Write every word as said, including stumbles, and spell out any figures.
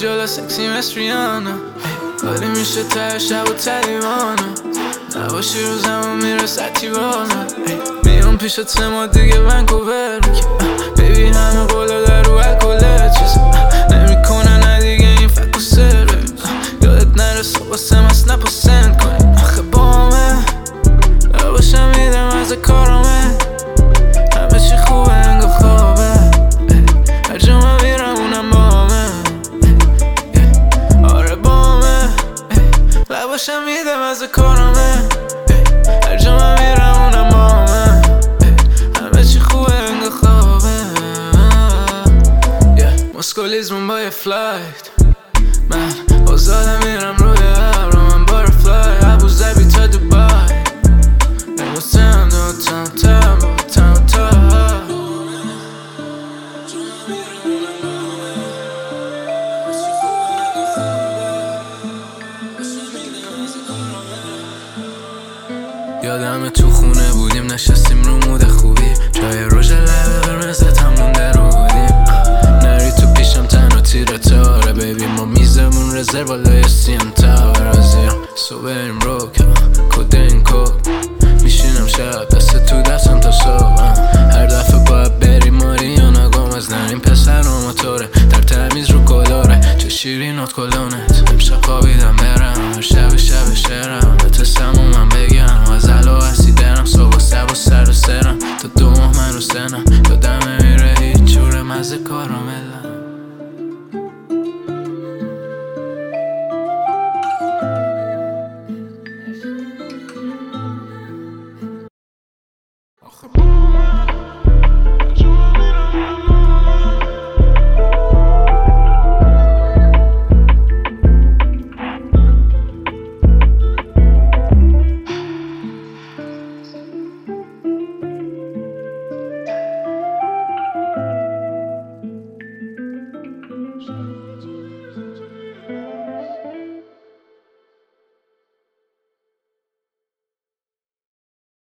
جلو سکسی مثل ریانا، ولی میشه ته شب و تلیوانا، نباشی رو زمان میرسه تیوانا. میام پیش سه ما دیگه ونکوور، بیبی همه قولا در رو الکله، چیز نمیکنه نه دیگه این فکر و سر. یادت نرسه واسه من اسنپ و سند کنیم، آخه بامه نباشم میدم از کارامه، همه چی خوبه انگاه خوابه، هر جا من میرم اونم بامه. آره بامه نباشم میدم از کارامه، هر جا من میرم اونم بامه، همه چی خوبه انگاه خوابه. مسکولیزمون با یه فلایت، من آزادم میرم روی ابر، من بارفلای ابوظبی تا دوبای، نگفتم دوتم تم تم تا یادم تو خونه بودیم نشستیم رو مود خوبی، جای روژ لبه قرمز تمونده رو بودیم، نری تو پیشم تن و تیر تاره، بیبی ما میزمون رزرو بالای سیم تاور، رازیم صبح بریم رو کد این کد، میشینم شب دست تو دستم تا صبح، هر دفعه باید بریم ماریانا گامز، نریم پسر و موتوره در تمیز رو کلاره، چه شیرینات کلونت امشب خوابیدم برم، هر شب شب شرم به تسم و من بگم، از علو هستی درم صبح سب و سر و سرم، تا دو ماه من رو سنم یادم میره هیچ جور مزه کارامه.